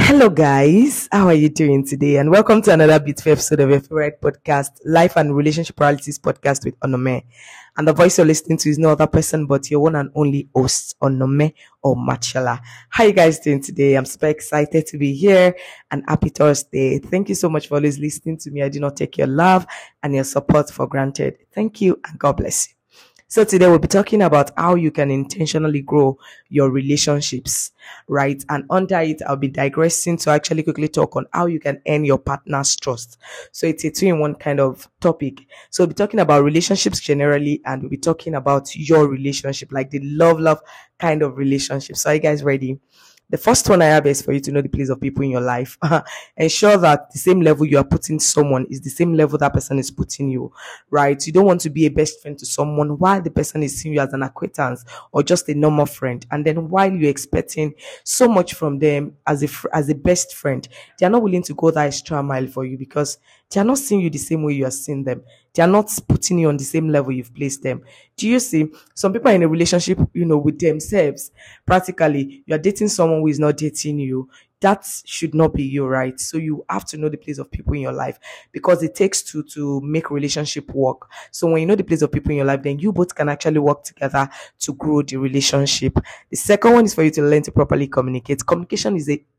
Hello, guys. How are you doing today? And welcome to another beautiful episode of your favorite podcast, Life and Relationship Paralysis Podcast with Onome. And the voice you're listening to is no other person but your one and only host, Onome or Machala. How you guys doing today? I'm super excited to be here and happy Thursday. Thank you so much for always listening to me. I do not take your love and your support for granted. Thank you and God bless you. So today we'll be talking about how you can intentionally grow your relationships, right? And under it, I'll be digressing to actually quickly talk on how you can earn your partner's trust. So it's a two-in-one kind of topic. So we'll be talking about relationships generally, and we'll be talking about your relationship, like the love kind of relationship. So are you guys ready? The first one I have is for you to know the place of people in your life. Ensure that the same level you are putting someone is the same level that person is putting you, right? You don't want to be a best friend to someone while the person is seeing you as an acquaintance or just a normal friend. And then while you're expecting so much from them as a best friend, they are not willing to go that extra mile for you because they are not seeing you the same way you are seeing them. They are not putting you on the same level you've placed them. Do you see? Some people are in a relationship, with themselves. Practically, you are dating someone who is not dating you. That should not be you, right? So you have to know the place of people in your life because it takes two to make relationship work. So when you know the place of people in your life, then you both can actually work together to grow the relationship. The second one is for you to learn to properly communicate. Communication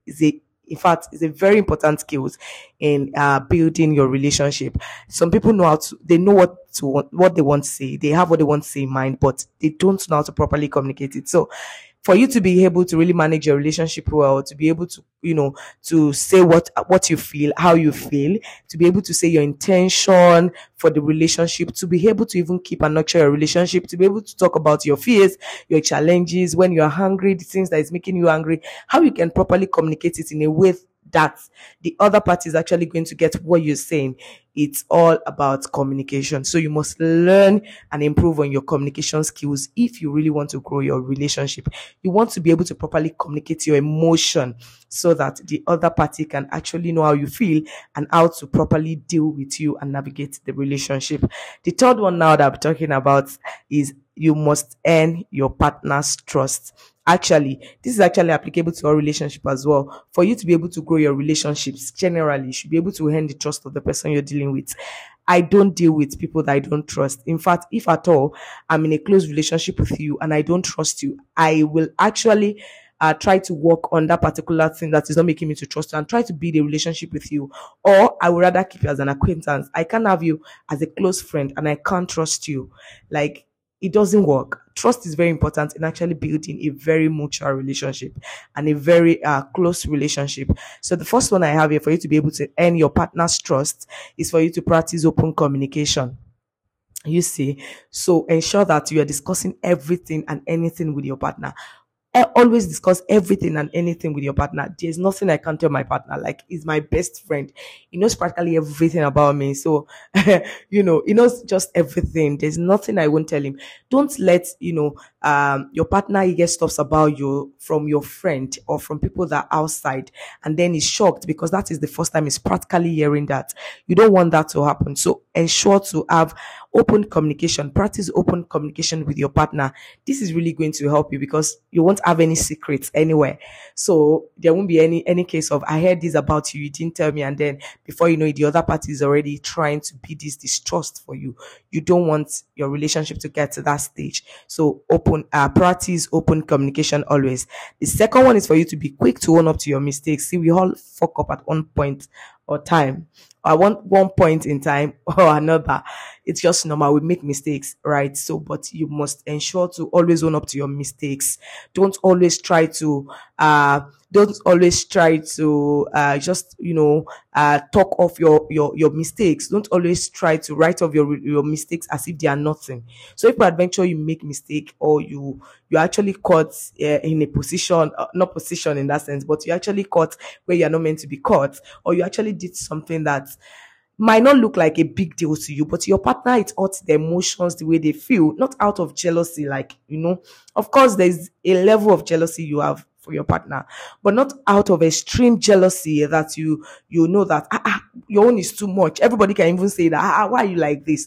in fact, it's a very important skill in building your relationship. Some people they know what they want to say. They have what they want to say in mind, but they don't know how to properly communicate it. So for you to be able to really manage your relationship well, to be able to, to say what you feel, how you feel, to be able to say your intention for the relationship, to be able to even keep and nurture your relationship, to be able to talk about your fears, your challenges, when you're hungry, the things that is making you angry, how you can properly communicate it in a way that the other party is actually going to get what you're saying. It's all about communication. So you must learn and improve on your communication skills if you really want to grow your relationship. You want to be able to properly communicate your emotion so that the other party can actually know how you feel and how to properly deal with you and navigate the relationship. The third one now that I'm talking about is you must earn your partner's trust. Actually, this is actually applicable to our relationship as well. For you to be able to grow your relationships, generally, you should be able to earn the trust of the person you're dealing with. I don't deal with people that I don't trust. In fact, if at all I'm in a close relationship with you and I don't trust you, I will actually try to work on that particular thing that is not making me to trust you and try to build a relationship with you. Or I would rather keep you as an acquaintance. I can't have you as a close friend and I can't trust you. Like, it doesn't work. Trust is very important in actually building a very mutual relationship and a very close relationship. So the first one I have here for you to be able to earn your partner's trust is for you to practice open communication. You see, so ensure that you are discussing everything and anything with your partner. Always discuss everything and anything with your partner. There's nothing I can't tell my partner. Like, he's my best friend. He knows practically everything about me. So, he knows just everything. There's nothing I won't tell him. Don't let, your partner hear stuff about you from your friend or from people that are outside. And then he's shocked because that is the first time he's practically hearing that. You don't want that to happen. So ensure to have open communication. Practice open communication with your partner. This is really going to help you because you won't have any secrets anywhere. So there won't be any case of, I heard this about you, you didn't tell me, and then before you know it, the other party is already trying to be this distrust for you. You don't want your relationship to get to that stage. So practice open communication always. The second one is for you to be quick to own up to your mistakes. See, we all fuck up at one point or time. I want one point in time or another. It's just normal. We make mistakes, right? So, but you must ensure to always own up to your mistakes. Don't always try to just talk off your mistakes. Don't always try to write off your mistakes as if they are nothing. So if peradventure you make mistake or you actually caught in a position, not position in that sense, but you actually caught where you're not meant to be caught, or you actually did something that might not look like a big deal to you, but your partner, it hurts the emotions the way they feel, not out of jealousy. Like, of course, there's a level of jealousy you have for your partner, but not out of extreme jealousy that you know that your own is too much. Everybody can even say that, why are you like this?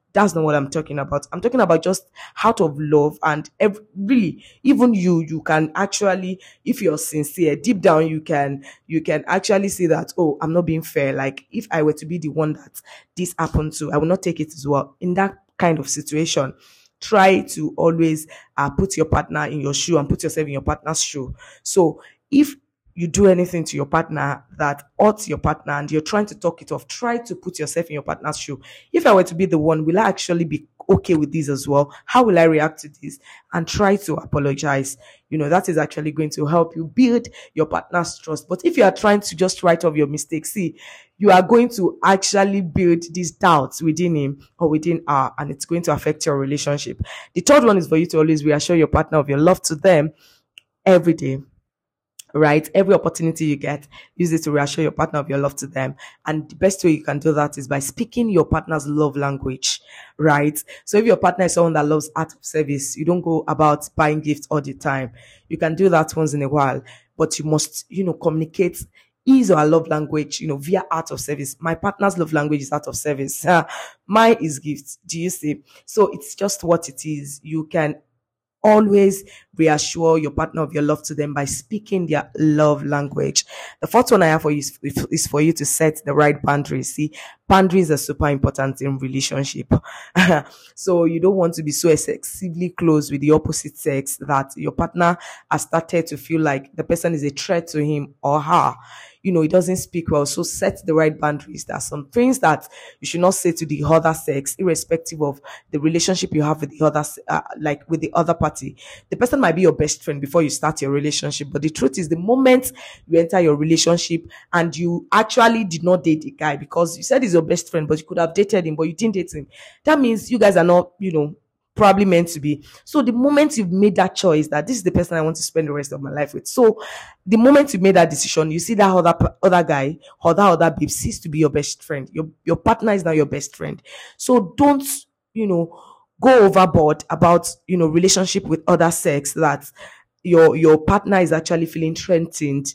That's not what I'm talking about. I'm talking about just out of love and really, even you can actually, if you're sincere, deep down, you can actually see that, oh, I'm not being fair. Like if I were to be the one that this happened to, I will not take it as well. In that kind of situation, try to always put your partner in your shoe and put yourself in your partner's shoe. So if you do anything to your partner that hurts your partner and you're trying to talk it off, try to put yourself in your partner's shoe. If I were to be the one, will I actually be okay with this as well? How will I react to this? And try to apologize. That is actually going to help you build your partner's trust. But if you are trying to just write off your mistakes, see, you are going to actually build these doubts within him or within her, and it's going to affect your relationship. The third one is for you to always reassure your partner of your love to them every day. Right? Every opportunity you get, use it to reassure your partner of your love to them. And the best way you can do that is by speaking your partner's love language, right? So if your partner is someone that loves acts of service, you don't go about buying gifts all the time. You can do that once in a while, but you must, communicate his or her love language, via art of service. My partner's love language is art of service. Mine is gifts. Do you see? So it's just what it is. You can always reassure your partner of your love to them by speaking their love language. The fourth one I have for you is for you to set the right boundaries. See, boundaries are super important in relationship. So you don't want to be so excessively close with the opposite sex that your partner has started to feel like the person is a threat to him or her. He doesn't speak well. So set the right boundaries. There are some things that you should not say to the other sex, irrespective of the relationship you have with the other, like with the other party. The person might be your best friend before you start your relationship. But the truth is, the moment you enter your relationship and you actually did not date the guy because you said he's your best friend, but you could have dated him, but you didn't date him. That means you guys are not, probably meant to be. So the moment you've made that choice that this is the person I want to spend the rest of my life with. So the moment you made that decision, you see that other guy or that other babe cease to be your best friend. Your partner is now your best friend. So don't, go overboard about, relationship with other sex that your partner is actually feeling threatened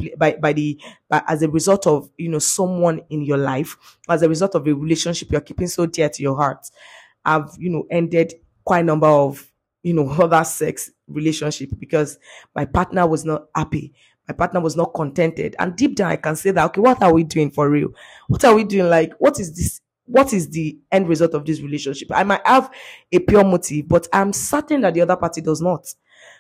by as a result of, someone in your life, as a result of a relationship you're keeping so dear to your heart. I've, ended quite a number of, other sex relationship because my partner was not happy. My partner was not contented. And deep down, I can say that, okay, what are we doing for real? What are we doing? Like, what is this? What is the end result of this relationship? I might have a pure motive, but I'm certain that the other party does not.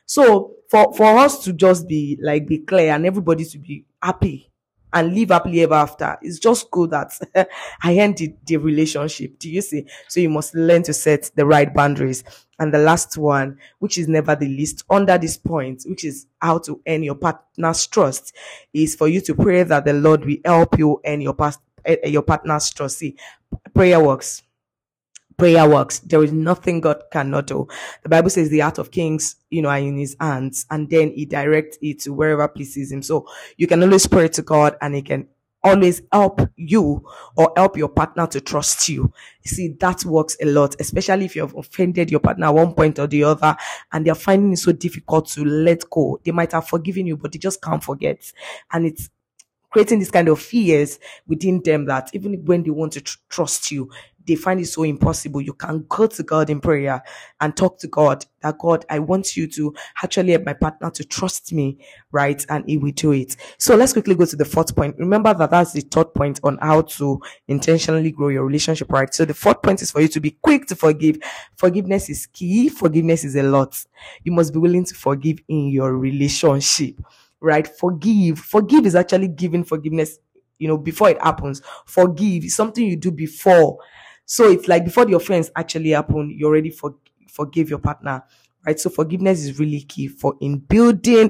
So for us to just be clear and everybody to be happy and live happily ever after, it's just good that I ended the relationship. Do you see? So you must learn to set the right boundaries. And the last one, which is never the least under this point, which is how to earn your partner's trust, is for you to pray that the Lord will help you earn your partner's trust. See, prayer works. Prayer works. There is nothing God cannot do. The Bible says the heart of kings, are in his hands, and then he directs it to wherever pleases him. So you can always pray to God and he can always help you or help your partner to trust you. You see, that works a lot, especially if you have offended your partner at one point or the other and they're finding it so difficult to let go. They might have forgiven you, but they just can't forget. And it's creating this kind of fears within them that even when they want to trust you, they find it so impossible. You can go to God in prayer and talk to God that, God, I want you to actually help my partner to trust me, right? And he will do it. So let's quickly go to the fourth point. Remember that that's the third point on how to intentionally grow your relationship, right? So the fourth point is for you to be quick to forgive. Forgiveness is key. Forgiveness is a lot. You must be willing to forgive in your relationship, right? Forgive is actually giving forgiveness, before it happens. Forgive is something you do before. So it's like before the offense actually happened, you already forgive your partner, right? So forgiveness is really key for in building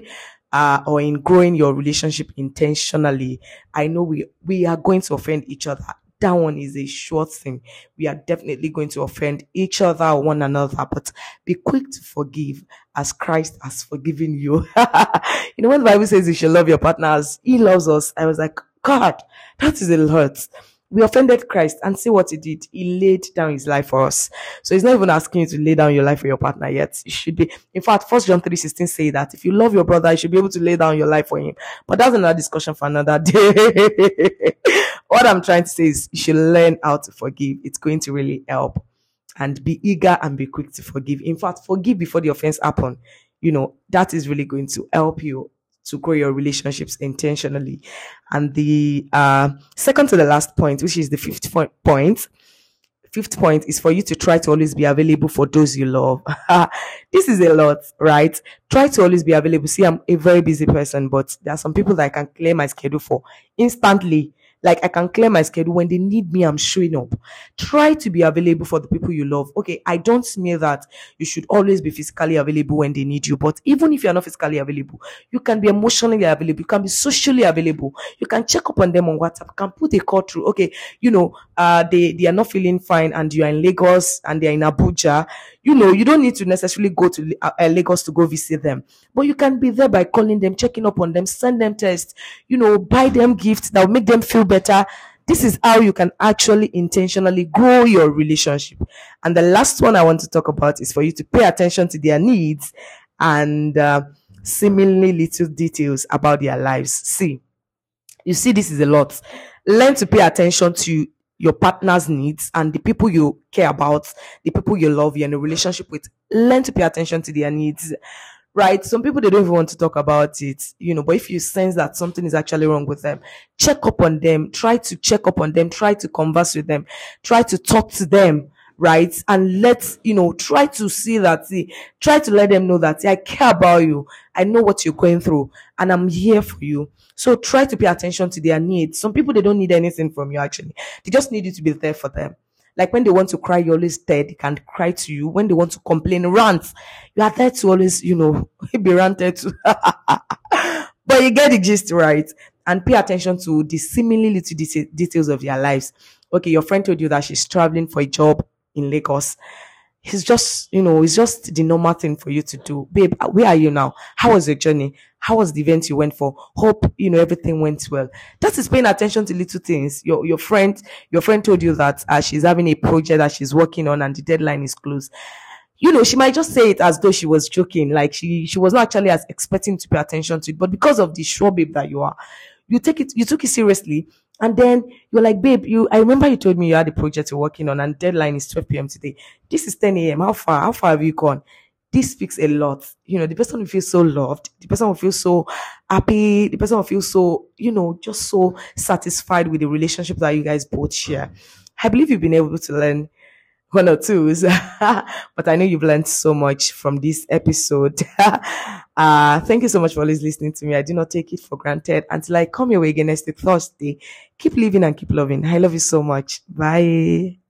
or in growing your relationship intentionally. I know we are going to offend each other. That one is a sure thing. We are definitely going to offend each other or one another, but be quick to forgive as Christ has forgiven you. When the Bible says you should love your partner as he loves us, I was like, God, that is a lot. We offended Christ and see what he did. He laid down his life for us. So he's not even asking you to lay down your life for your partner yet. You should be. In fact, 1 John 3:16 say that if you love your brother, you should be able to lay down your life for him. But that's another discussion for another day. What I'm trying to say is you should learn how to forgive. It's going to really help. and be eager and be quick to forgive. In fact, forgive before the offense happen. That is really going to help you to grow your relationships intentionally. And the second to the last point, which is the fifth point is for you to try to always be available for those you love. This is a lot, right? Try to always be available. See, I'm a very busy person, but there are some people that I can clear my schedule for instantly. Like, I can clear my schedule when they need me. I'm showing up. Try to be available for the people you love. Okay, I don't mean that you should always be physically available when they need you, but even if you're not physically available, you can be emotionally available. You can be socially available. You can check up on them on WhatsApp. You can put a call through. Okay, they are not feeling fine, and you are in Lagos and they are in Abuja. You don't need to necessarily go to Lagos to go visit them, but you can be there by calling them, checking up on them, send them tests, buy them gifts that will make them feel better. This is how you can actually intentionally grow your relationship. And the last one I want to talk about is for you to pay attention to their needs and seemingly little details about their lives. See, this is a lot. Learn to pay attention to your partner's needs and the people you care about, the people you love, you're in a relationship with. Learn to pay attention to their needs. Right? Some people, they don't even want to talk about it, but if you sense that something is actually wrong with them, check up on them, try to check up on them, try to converse with them, try to talk to them, right? And try to let them know that I care about you. I know what you're going through and I'm here for you. So try to pay attention to their needs. Some people, they don't need anything from you, actually. They just need you to be there for them. Like, when they want to cry, you're always there. They can cry to you. When they want to complain, rant, you are there to always, be ranted to. But you get the gist, right? And pay attention to the seemingly little details of their lives. Okay, your friend told you that she's traveling for a job in Lagos. It's just the normal thing for you to do. Babe, where are you now? How was your journey? How was the event you went for? Hope, everything went well. That is paying attention to little things. Your friend told you that she's having a project that she's working on and the deadline is close. She might just say it as though she was joking. Like, she was not actually as expecting to pay attention to it. But because of the sure babe that you are, you took it seriously. And then you're like, babe, I remember you told me you had a project you're working on and deadline is 12 p.m. today. This is 10 a.m. How far have you gone? This speaks a lot. The person will feel so loved. The person will feel so happy. The person will feel so, just so satisfied with the relationship that you guys both share. I believe you've been able to learn one or two, but I know you've learned so much from this episode. Thank you so much for always listening to me. I do not take it for granted. Until I come your way again next Thursday, keep living and keep loving. I love you so much. Bye.